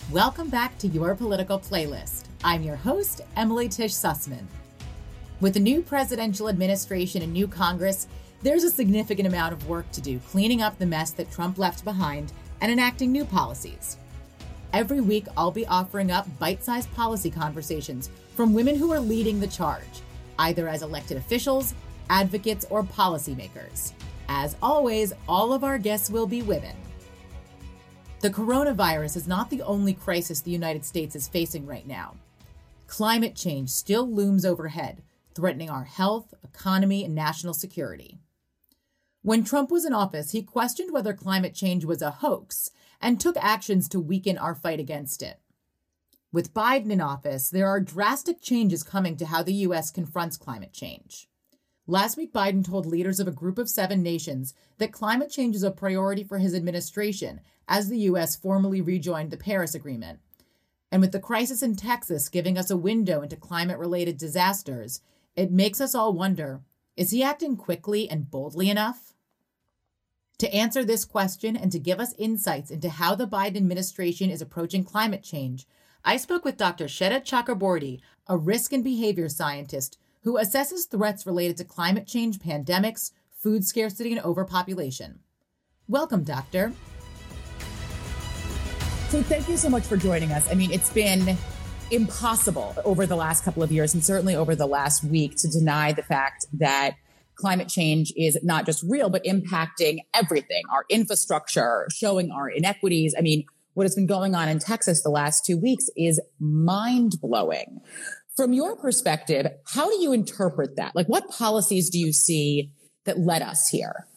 Welcome back to Your Political Playlist. I'm your host, Emily Tish Sussman. With a new presidential administration and new Congress, there's a significant amount of work to do cleaning up the mess that Trump left behind and enacting new policies. Every week, I'll be offering up bite-sized policy conversations from women who are leading the charge, either as elected officials, advocates, or policymakers. As always, all of our guests will be women. The coronavirus is not the only crisis the United States is facing right now. Climate change still looms overhead, threatening our health, economy, and national security. When Trump was in office, he questioned whether climate change was a hoax and took actions to weaken our fight against it. With Biden in office, there are drastic changes coming to how the U.S. confronts climate change. Last week, Biden told leaders of a group of 7 nations that climate change is a priority for his administration as the U.S. formally rejoined the Paris Agreement. And with the crisis in Texas giving us a window into climate-related disasters, it makes us all wonder, is he acting quickly and boldly enough? To answer this question and to give us insights into how the Biden administration is approaching climate change, I spoke with Dr. Shweta Chakraborty, a risk and behavior scientist who assesses threats related to climate change, pandemics, food scarcity, and overpopulation. Welcome, Doctor. So thank you so much for joining us. I mean, it's been impossible over the last couple of years, and certainly over the last week, to deny the fact that climate change is not just real, but impacting everything, our infrastructure, showing our inequities. I mean, what has been going on in Texas the last 2 weeks is mind-blowing. From your perspective, how do you interpret that? Like, what policies do you see that led us here?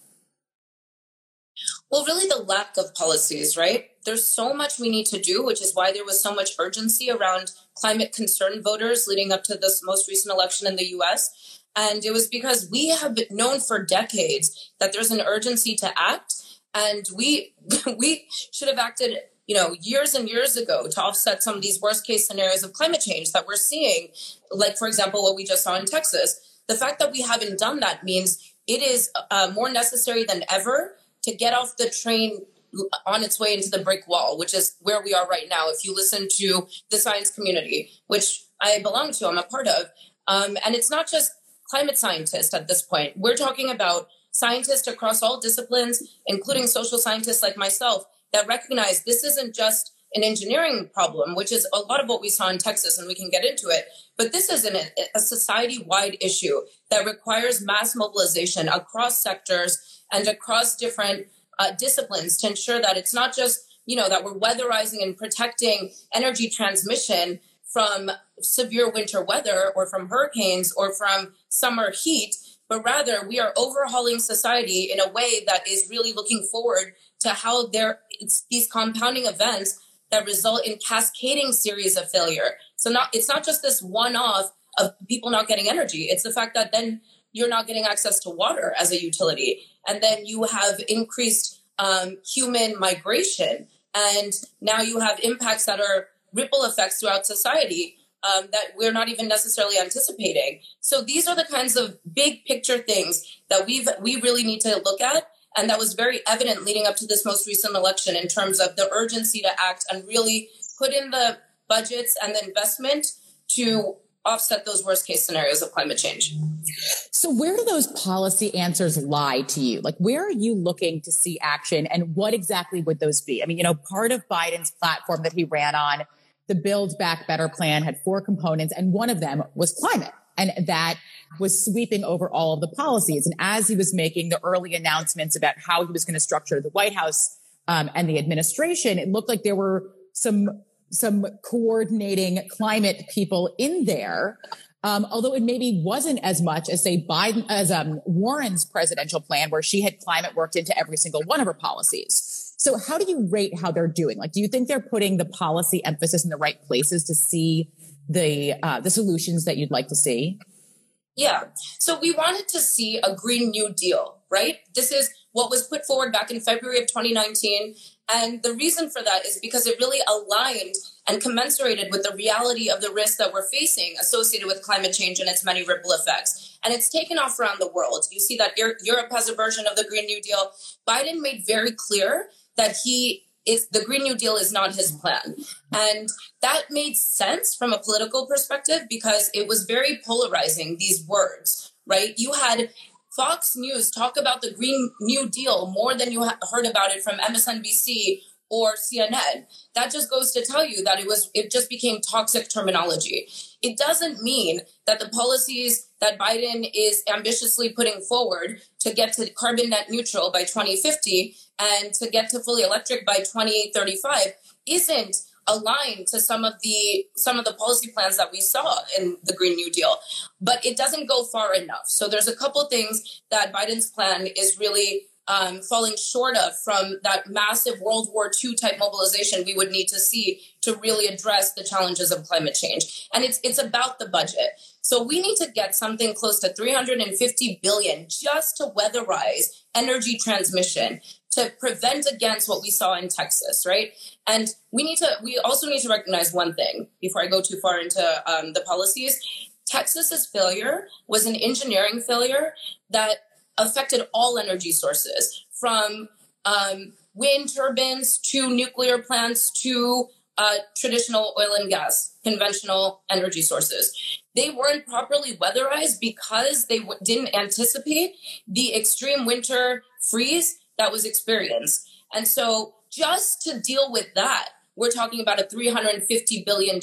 Well, really the lack of policies, right? There's so much we need to do, which is why there was so much urgency around climate concerned voters leading up to this most recent election in the U.S. And it was because we have been known for decades that there's an urgency to act. And we should have acted years and years ago to offset some of these worst case scenarios of climate change that we're seeing. Like, for example, what we just saw in Texas. The fact that we haven't done that means it is more necessary than ever to get off the train on its way into the brick wall, which is where we are right now. If you listen to the science community, which I belong to, I'm a part of, and it's not just climate scientists at this point. We're talking about scientists across all disciplines, including social scientists like myself, that recognize this isn't just an engineering problem, which is a lot of what we saw in Texas, and we can get into it. But this is a society-wide issue that requires mass mobilization across sectors and across different disciplines to ensure that it's not just, that we're weatherizing and protecting energy transmission from severe winter weather or from hurricanes or from summer heat, but rather we are overhauling society in a way that is really looking forward to how it's these compounding events that result in cascading series of failure. So it's not just this one-off of people not getting energy. It's the fact that then you're not getting access to water as a utility. And then you have increased human migration. And now you have impacts that are ripple effects throughout society that we're not even necessarily anticipating. So these are the kinds of big picture things that we really need to look at. And that was very evident leading up to this most recent election in terms of the urgency to act and really put in the budgets and the investment to offset those worst case scenarios of climate change. So where do those policy answers lie to you? Like, where are you looking to see action, and what exactly would those be? I mean, part of Biden's platform that he ran on, the Build Back Better plan, had 4 components, and one of them was climate. And that was sweeping over all of the policies. And as he was making the early announcements about how he was going to structure the White House and the administration, it looked like there were some coordinating climate people in there. Although it maybe wasn't as much as, say, Warren's presidential plan, where she had climate worked into every single one of her policies. So how do you rate how they're doing? Like, do you think they're putting the policy emphasis in the right places to see the solutions that you'd like to see? Yeah. So we wanted to see a Green New Deal, right? This is what was put forward back in February of 2019. And the reason for that is because it really aligned and commensurated with the reality of the risks that we're facing associated with climate change and its many ripple effects. And it's taken off around the world. You see that Europe has a version of the Green New Deal. Biden made very clear that he the Green New Deal is not his plan. And that made sense from a political perspective because it was very polarizing, these words, right? You had Fox News talk about the Green New Deal more than you heard about it from MSNBC or CNN. That just goes to tell you that it just became toxic terminology. It doesn't mean that the policies that Biden is ambitiously putting forward to get to carbon net neutral by 2050 and to get to fully electric by 2035 isn't aligned to some of the policy plans that we saw in the Green New Deal, but it doesn't go far enough. So there's a couple things that Biden's plan is really falling short of from that massive World War II type mobilization we would need to see to really address the challenges of climate change. And it's about the budget. So we need to get something close to $350 billion just to weatherize energy transmission, to prevent against what we saw in Texas, right? And we also need to recognize one thing before I go too far into the policies. Texas's failure was an engineering failure that affected all energy sources, from wind turbines to nuclear plants to traditional oil and gas, conventional energy sources. They weren't properly weatherized because they didn't anticipate the extreme winter freeze that was experienced. And so just to deal with that, we're talking about a $350 billion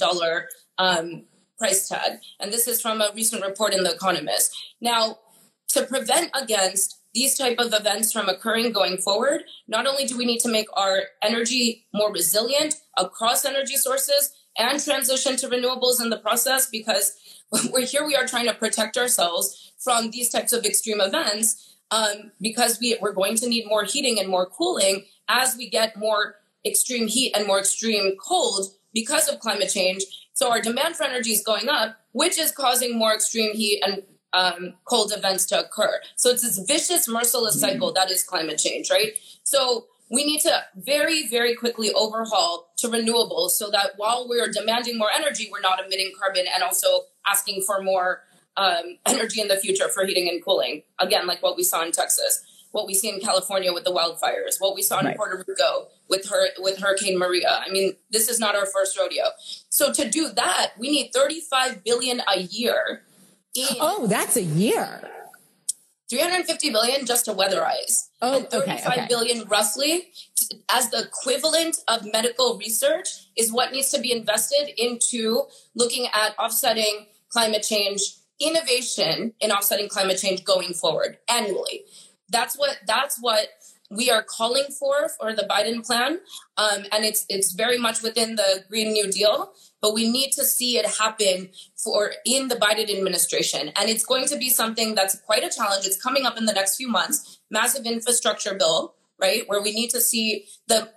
price tag. And this is from a recent report in The Economist. Now, to prevent against these type of events from occurring going forward, not only do we need to make our energy more resilient across energy sources and transition to renewables in the process, because we are trying to protect ourselves from these types of extreme events, because we're going to need more heating and more cooling as we get more extreme heat and more extreme cold because of climate change. So our demand for energy is going up, which is causing more extreme heat and cold events to occur. So it's this vicious, merciless cycle that is climate change, right? So we need to very, very quickly overhaul to renewables so that while we're demanding more energy, we're not emitting carbon and also asking for more energy in the future for heating and cooling. Again, like what we saw in Texas, what we see in California with the wildfires, what we saw in Puerto Rico with Hurricane Maria. I mean, this is not our first rodeo. So to do that, we need $35 billion a year. Oh, that's a year. $350 billion just to weatherize. Oh, and $35 billion roughly as the equivalent of medical research is what needs to be invested into looking at offsetting climate change, innovation in offsetting climate change going forward annually. That's what we are calling for the Biden plan. And it's very much within the Green New Deal, but we need to see it happen in the Biden administration. And it's going to be something that's quite a challenge. It's coming up in the next few months, massive infrastructure bill, right? Where we need to see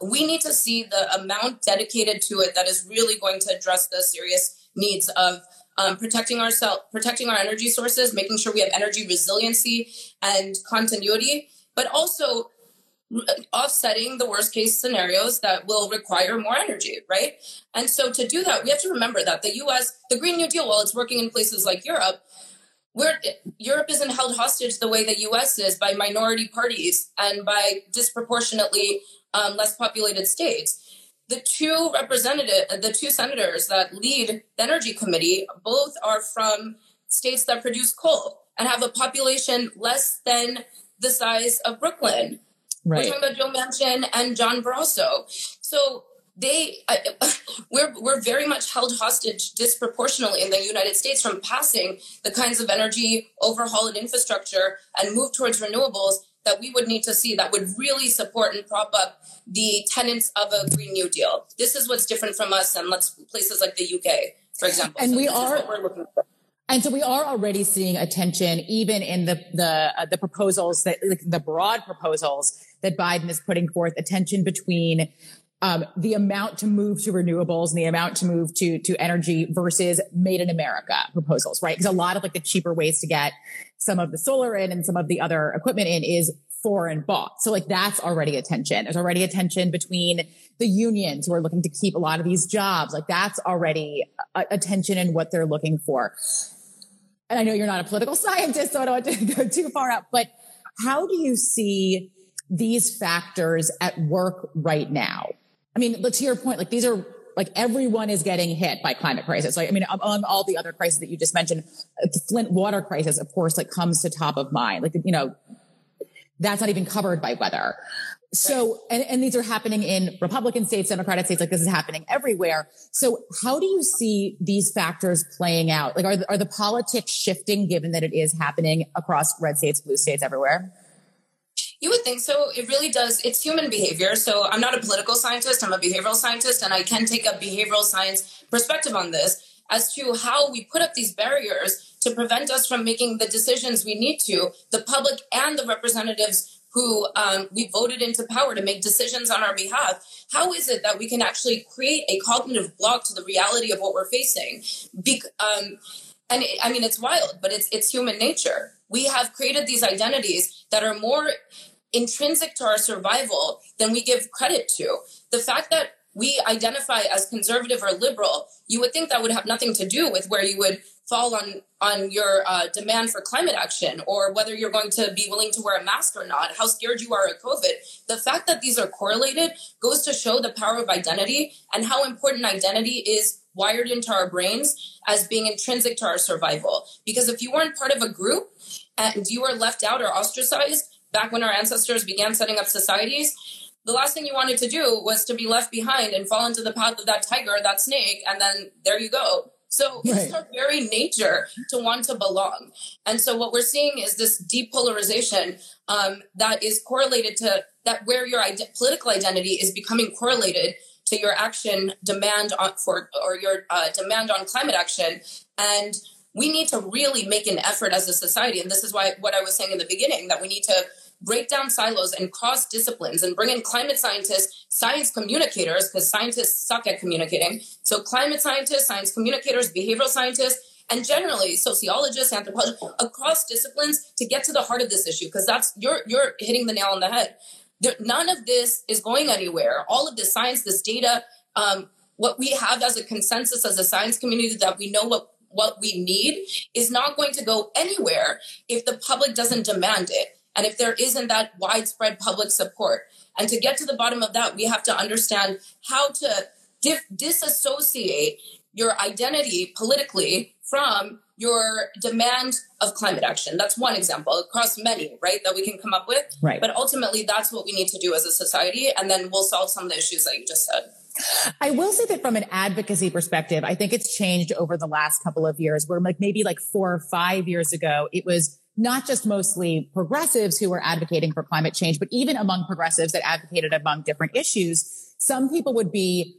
the amount dedicated to it that is really going to address the serious needs of protecting our energy sources, making sure we have energy resiliency and continuity, but also offsetting the worst case scenarios that will require more energy, right? And so to do that, we have to remember that the Green New Deal, while it's working in places like Europe, Europe isn't held hostage the way the US is by minority parties and by disproportionately less populated states. The two senators that lead the Energy Committee, both are from states that produce coal and have a population less than the size of Brooklyn. Right. We're talking about Joe Manchin and John Barrasso. So we're very much held hostage disproportionately in the United States from passing the kinds of energy overhaul and infrastructure and move towards renewables that we would need to see that would really support and prop up the tenets of a Green New Deal. This is what's different from us and places like the UK, for example. And so this is what we're looking for. And so we are already seeing a tension, even in the proposals the broad proposals that Biden is putting forth, a tension between the amount to move to renewables and the amount to move to energy versus Made in America proposals, right? Because a lot of the cheaper ways to get some of the solar in and some of the other equipment in is foreign bought. So that's already a tension. There's already a tension between the unions who are looking to keep a lot of these jobs. That's already a tension in what they're looking for. And I know you're not a political scientist, so I don't want to go too far out, but how do you see these factors at work right now? I mean, to your point, like these are like everyone is getting hit by climate crisis. Like, I mean, among all the other crises that you just mentioned, the Flint water crisis, of course, like comes to top of mind. Like, you know, that's not even covered by weather. So, and these are happening in Republican states, Democratic states, like this is happening everywhere. So how do you see these factors playing out? Like, are the politics shifting given that it is happening across red states, blue states, everywhere? You would think so. It really does. It's human behavior. So I'm not a political scientist. I'm a behavioral scientist, and I can take a behavioral science perspective on this as to how we put up these barriers to prevent us from making the decisions we need to, the public and the representatives who we voted into power to make decisions on our behalf. How is it that we can actually create a cognitive block to the reality of what we're facing? I mean, it's wild, but it's human nature. We have created these identities that are more intrinsic to our survival than we give credit to. The fact that we identify as conservative or liberal, you would think that would have nothing to do with where you would fall on your demand for climate action, or whether you're going to be willing to wear a mask or not, how scared you are of COVID. The fact that these are correlated goes to show the power of identity and how important identity is wired into our brains as being intrinsic to our survival. Because if you weren't part of a group and you were left out or ostracized back when our ancestors began setting up societies, the last thing you wanted to do was to be left behind and fall into the path of that tiger or that snake, and then there you go. So it's our very nature to want to belong. And so what we're seeing is this depolarization that is correlated to that, where your political identity is becoming correlated to your action demand on your demand on climate action. And we need to really make an effort as a society. And this is why what I was saying in the beginning, that we need to break down silos and cross disciplines and bring in climate scientists, science communicators, because scientists suck at communicating. So climate scientists, science communicators, behavioral scientists, and generally sociologists, anthropologists, across disciplines to get to the heart of this issue, because that's you're hitting the nail on the head. None of this is going anywhere. All of this science, this data, what we have as a consensus as a science community that we know what we need is not going to go anywhere if the public doesn't demand it. And if there isn't that widespread public support. And to get to the bottom of that, we have to understand how to disassociate your identity politically from your demand of climate action. That's one example across many, right, that we can come up with. Right. But ultimately, that's what we need to do as a society. And then we'll solve some of the issues that you just said. I will say that from an advocacy perspective, I think it's changed over the last couple of years, where maybe 4 or 5 years ago, it was not just mostly progressives who were advocating for climate change, but even among progressives that advocated among different issues, some people would be,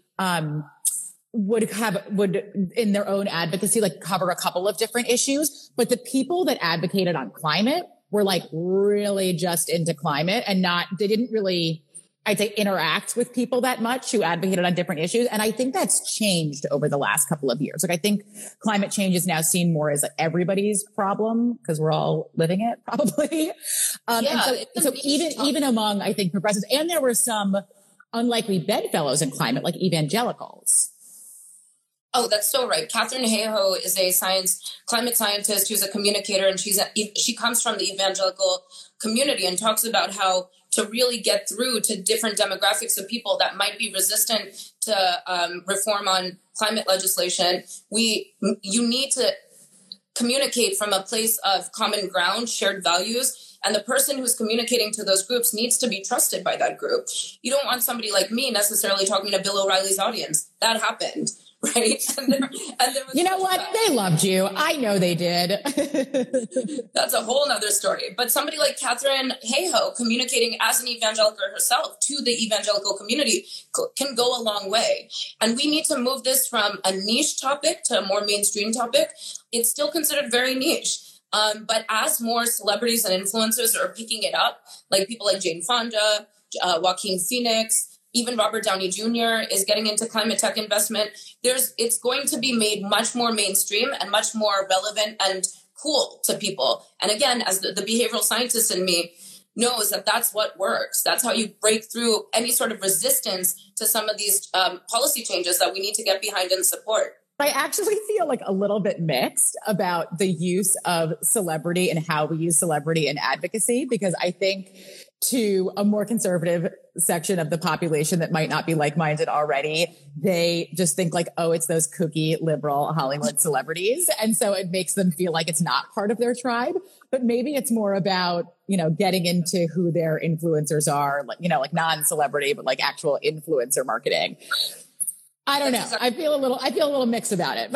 would in their own advocacy, cover a couple of different issues. But the people that advocated on climate were really just into climate and they didn't really, I'd say, interact with people that much who advocated on different issues. And I think that's changed over the last couple of years. I think climate change is now seen more as everybody's problem because we're all living it probably. So even among, I think, progressives, and there were some unlikely bedfellows in climate, like evangelicals. Oh, that's so right. Katharine Hayhoe is a climate scientist who's a communicator, and she comes from the evangelical community and talks about how to really get through to different demographics of people that might be resistant to reform on climate legislation. You need to communicate from a place of common ground, shared values, and the person who's communicating to those groups needs to be trusted by that group. You don't want somebody like me necessarily talking to Bill O'Reilly's audience. That happened. Right. And there was, you know what? They loved you. I know they did. That's a whole nother story. But somebody like Katharine Hayhoe communicating as an evangelical herself to the evangelical community can go a long way. And we need to move this from a niche topic to a more mainstream topic. It's still considered very niche. But as more celebrities and influencers are picking it up, like people like Jane Fonda, Joaquin Phoenix, even Robert Downey Jr. is getting into climate tech investment. It's going to be made much more mainstream and much more relevant and cool to people. And again, as the behavioral scientist in me knows that that's what works. That's how you break through any sort of resistance to some of these policy changes that we need to get behind and support. I actually feel a little bit mixed about the use of celebrity and how we use celebrity in advocacy, because I think to a more conservative section of the population that might not be like-minded already, they just think like, oh, it's those kooky liberal Hollywood celebrities. And so it makes them feel like it's not part of their tribe, but maybe it's more about, getting into who their influencers are, like non-celebrity, but like actual influencer marketing. I don't know. I feel a little mixed about it,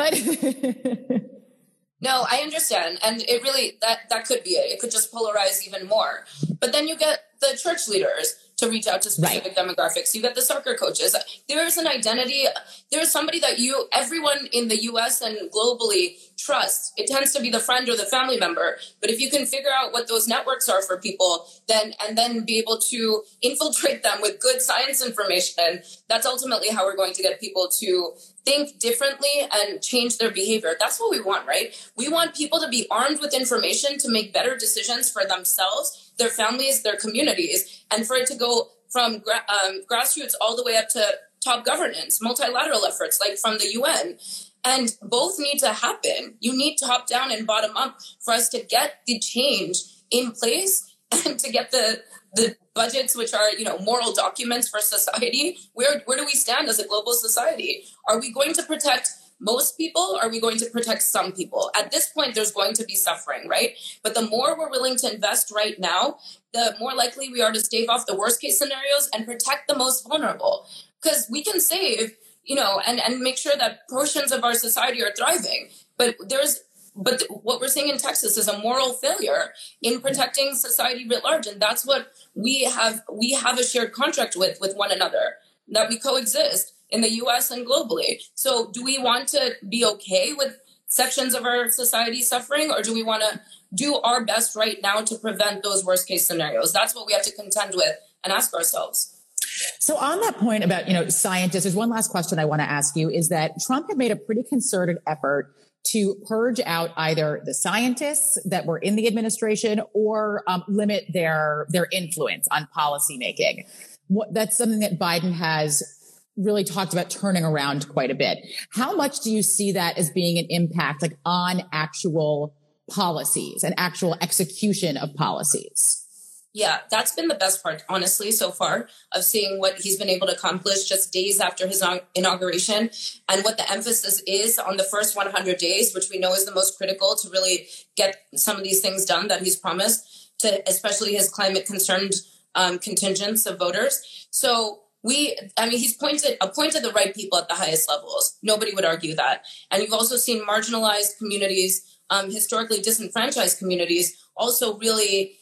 but No, I understand. And it really, that could be it. It could just polarize even more. But then you get the church leaders to reach out to specific demographics. You get the soccer coaches. There's an identity. There's somebody that everyone in the US and globally trusts. It tends to be the friend or the family member. But if you can figure out what those networks are for people, then be able to infiltrate them with good science information, that's ultimately how we're going to get people to think differently and change their behavior. That's what we want, right? We want people to be armed with information to make better decisions for themselves, their families, their communities, and for it to go from grassroots all the way up to top governance, multilateral efforts like from the UN. And both need to happen. You need top down and bottom up for us to get the change in place and to get the budgets, which are, moral documents for society. Where do we stand as a global society? Are we going to protect most people? Or are we going to protect some people? At this point, there's going to be suffering, right? But the more we're willing to invest right now, the more likely we are to stave off the worst case scenarios and protect the most vulnerable. Because we can save, and make sure that portions of our society are thriving. But what we're seeing in Texas is a moral failure in protecting society writ large. And that's what we have a shared contract with one another, that we coexist in the US and globally. So do we want to be okay with sections of our society suffering, or do we want to do our best right now to prevent those worst case scenarios? That's what we have to contend with and ask ourselves. So on that point about, scientists, there's one last question I want to ask you, is that Trump had made a pretty concerted effort to purge out either the scientists that were in the administration or limit their influence on policymaking. That's something that Biden has really talked about turning around quite a bit. How much do you see that as being an impact on actual policies and actual execution of policies? Yeah, that's been the best part, honestly, so far, of seeing what he's been able to accomplish just days after his inauguration, and what the emphasis is on the first 100 days, which we know is the most critical to really get some of these things done that he's promised, to especially his climate-concerned contingents of voters. So he's appointed the right people at the highest levels. Nobody would argue that. And you've also seen marginalized communities, historically disenfranchised communities, also really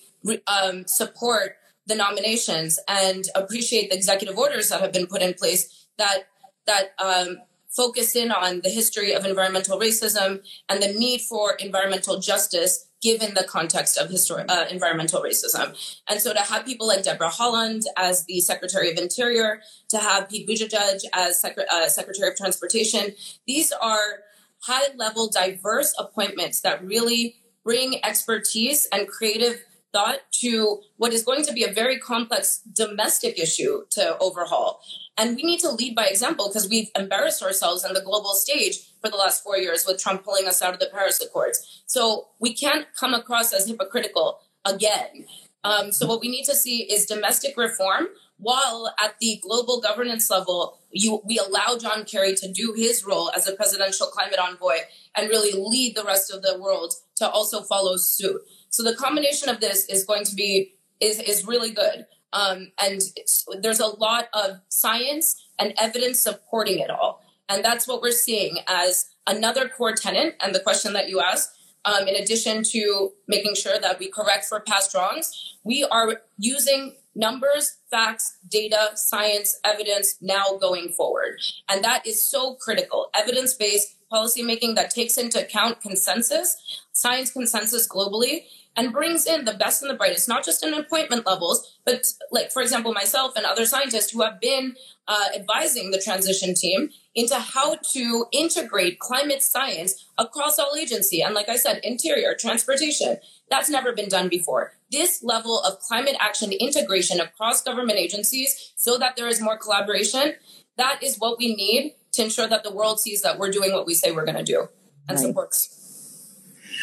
support the nominations and appreciate the executive orders that have been put in place that focus in on the history of environmental racism and the need for environmental justice given the context of environmental racism. And so to have people like Deborah Haaland as the Secretary of Interior, to have Pete Buttigieg as Secretary of Transportation, these are high-level, diverse appointments that really bring expertise and creative thought to what is going to be a very complex domestic issue to overhaul. And we need to lead by example, because we've embarrassed ourselves on the global stage for the last 4 years with Trump pulling us out of the Paris Accords. So we can't come across as hypocritical again. So what we need to see is domestic reform, while at the global governance level, we allow John Kerry to do his role as a presidential climate envoy and really lead the rest of the world to also follow suit. So the combination of this is going to be is really good. And there's a lot of science and evidence supporting it all. And that's what we're seeing as another core tenet. And the question that you asked, in addition to making sure that we correct for past wrongs, we are using numbers, facts, data, science, evidence now going forward. And that is so critical. Evidence-based policymaking that takes into account consensus, science consensus globally, and brings in the best and the brightest, not just in appointment levels, but like, for example, myself and other scientists who have been advising the transition team into how to integrate climate science across all agency. And like I said, interior, transportation, that's never been done before. This level of climate action integration across government agencies so that there is more collaboration, that is what we need to ensure that the world sees that we're doing what we say we're going to do and supports.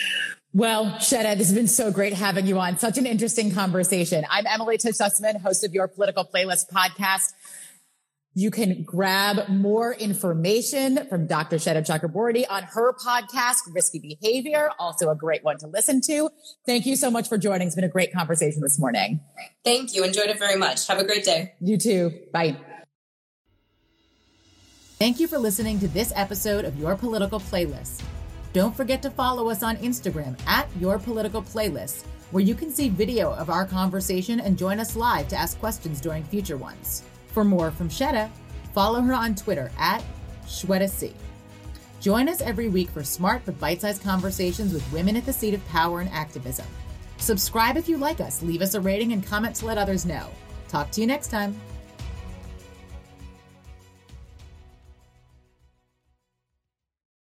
Well, Shetta, this has been so great having you on. Such an interesting conversation. I'm Emily Tish Sussman, host of Your Political Playlist podcast. You can grab more information from Dr. Shetta Chakraborty on her podcast, Risky Behavior, also a great one to listen to. Thank you so much for joining. It's been a great conversation this morning. Thank you. Enjoyed it very much. Have a great day. You too. Bye. Thank you for listening to this episode of Your Political Playlist. Don't forget to follow us on Instagram at Your Political Playlist, where you can see video of our conversation and join us live to ask questions during future ones. For more from Shetta, follow her on Twitter at ShwettaC. Join us every week for smart but bite-sized conversations with women at the seat of power and activism. Subscribe if you like us, leave us a rating and comment to let others know. Talk to you next time.